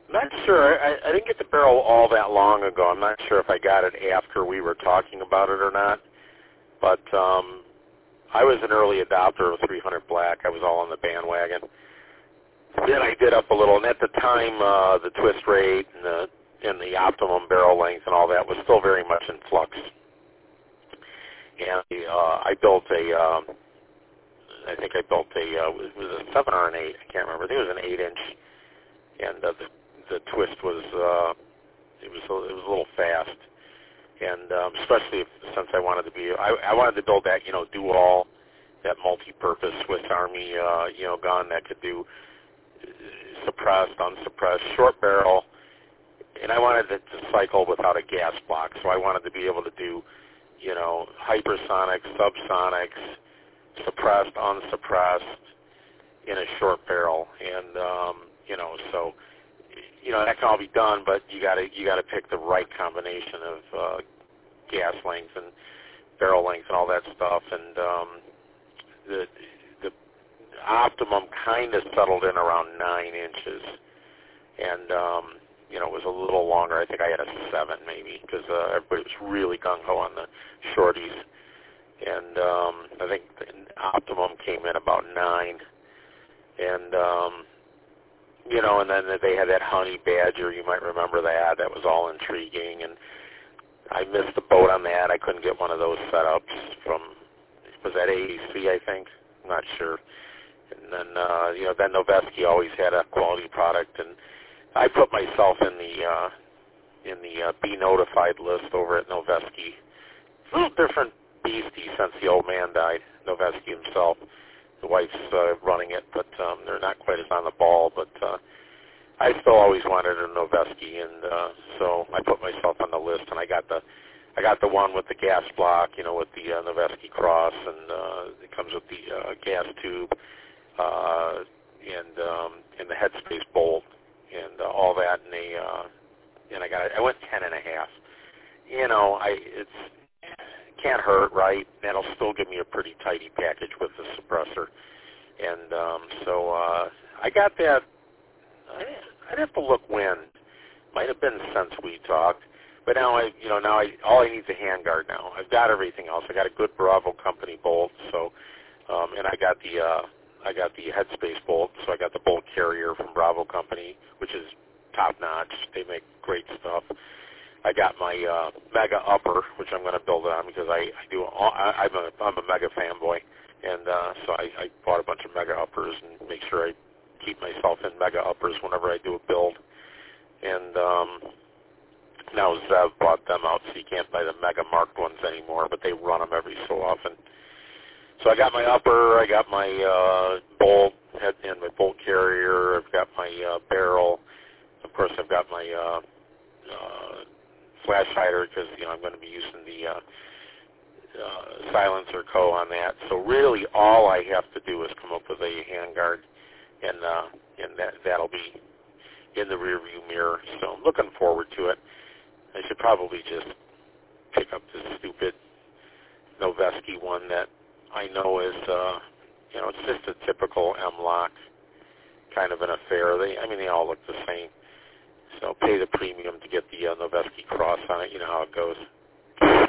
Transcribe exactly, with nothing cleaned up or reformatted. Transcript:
Not sure. I, I didn't get the barrel all that long ago. I'm not sure if I got it after we were talking about it or not. But um, I was an early adopter of three hundred Black. I was all on the bandwagon. Then I did up a little, and at the time, uh, the twist rate and the and the optimum barrel length and all that was still very much in flux. And uh, I built a, um, I think I built a, uh, it was a seven or an eight. I can't remember. I think it was an eight inch, and uh, the the twist was uh, it was a, it was a little fast. And um, especially if, since I wanted to be, I, I wanted to build that, you know, do-all, that multi-purpose Swiss Army, uh, you know, gun that could do suppressed, unsuppressed, short barrel, and I wanted it to cycle without a gas block. So I wanted to be able to do, you know, hypersonics, subsonics, suppressed, unsuppressed, in a short barrel, and um, you know, so. You know, that can all be done, but you got to you got to pick the right combination of uh, gas length and barrel length and all that stuff. And um, the the optimum kind of settled in around nine inches, and um, you know, it was a little longer. I think I had a seven maybe because uh, everybody was really gung ho on the shorties, and um, I think the optimum came in about nine, and um, you know, and then they had that Honey Badger. You might remember that. That was all intriguing. And I missed the boat on that. I couldn't get one of those setups from, was that A E C, I think? I'm not sure. And then, uh, you know, then Noveske always had a quality product. And I put myself in the uh, in the uh, Be Notified list over at Noveske. A little different beastie since the old man died, Noveske himself. The wife's uh, running it, but um, they're not quite as on the ball. But uh, I still always wanted a Noveske, and uh, so I put myself on the list, and I got the I got the one with the gas block, you know, with the uh, Noveske cross, and uh, it comes with the uh, gas tube, uh, and um, and the headspace bolt, and uh, all that, and they uh, and I got it. I went ten and a half. You know, I it's. Can't hurt, right? That'll still give me a pretty tidy package with the suppressor. And um, so uh, I got that. I, I'd have to look when. Might have been since we talked. But now I, you know, now I all I need is a handguard. Now I've got everything else. I got a good Bravo company bolt. So, um, and I got the uh, I got the headspace bolt. So I got the bolt carrier from Bravo company, which is top notch. They make great stuff. I got my uh, Mega Upper, which I'm going to build on because I, I do. All, I, I'm a I'm a Mega fanboy, and uh, so I, I bought a bunch of Mega Uppers and make sure I keep myself in Mega Uppers whenever I do a build. And um, now Zev bought them out, so you can't buy the Mega marked ones anymore, but they run them every so often. So I got my upper, I got my uh, bolt head and my bolt carrier. I've got my uh, barrel. Of course, I've got my uh, uh, flash hider because, you know, I'm going to be using the uh, uh, silencer co on that. So really all I have to do is come up with a handguard, and uh, and that, that'll be in the rearview mirror. So I'm looking forward to it. I should probably just pick up this stupid Noveske one that I know is, uh, you know, it's just a typical M-LOK kind of an affair. They, I mean, they all look the same. So pay the premium to get the uh, Noveske cross on it. You know how it goes.